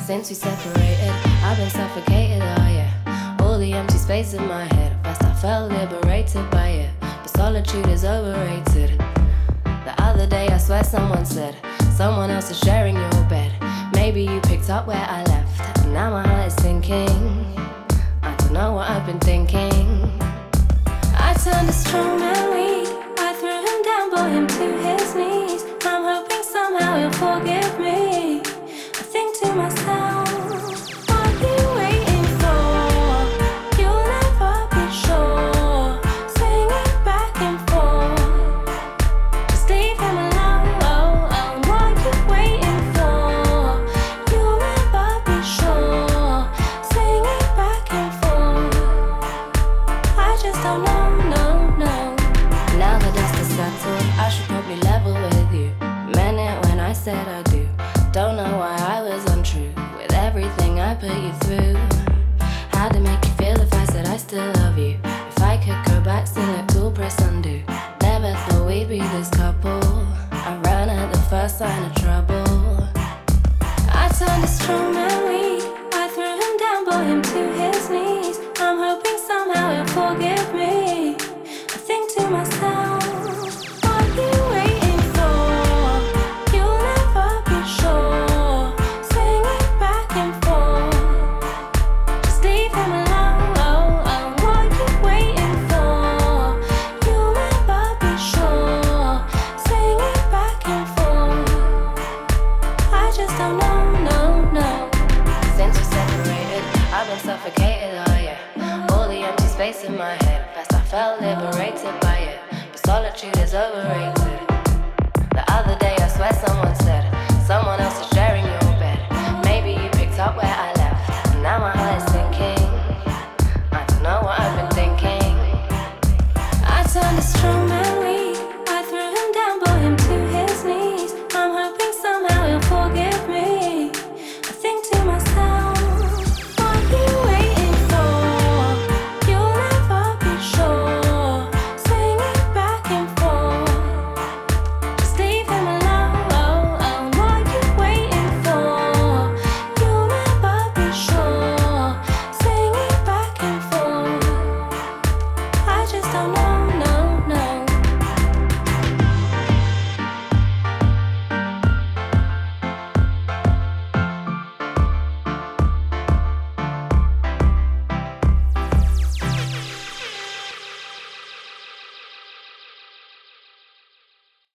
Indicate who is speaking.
Speaker 1: Since we separated, I've been suffocated, oh yeah. All the empty space in my head. At first I felt liberated by it, but solitude is overrated. The other day I swear someone said, someone else is sharing your bed. Maybe you picked up where I left, and now my heart is sinking. I don't know what I've been thinking. I turned a strong man weak. I threw him down, brought him to his knees. I'm hoping somehow he'll forgive me. I think to myself, what are you waiting for? You'll never be sure. Swing it back and forth. Just leave him alone. What are you waiting for? You'll never be sure. Swing it back and forth. I just don't know, no. Now the dust is settled, I should probably level with you. Meant it when I said I do. Don't know why I was untrue with everything I put you through. How'd it make you feel if I said I still love you? If I could go back, select all, press undo. Never thought we'd be this couple. I ran at the first sign of trouble. I turned a strong man weak. I threw him down, brought him to his knees. I'm hoping somehow he'll forgive me. I think to myself, what are you waiting for? You'll never be sure. Swing it back and forth. Just leave him alone. What are you waiting for? You'll never be sure. Swing it back and forth. I just don't know. Since we separated, I've been suffocated, oh yeah. All the empty space in my head. At first I felt liberated by it, but solitude is overrated. The other day I swear someone said, someone else is sharing your bed. Maybe you picked up where I left, and now my heart is sinking. I don't know what I've been thinking. I turned a strong man weak. I threw him down, brought him to his knees. I'm hoping somehow he'll forgive me. I think to myself, what are you waiting for? You'll never be sure. Swing it back and forth. Just leave him alone. What are you waiting for? You'll never be sure. Swing it back and forth. I just don't know.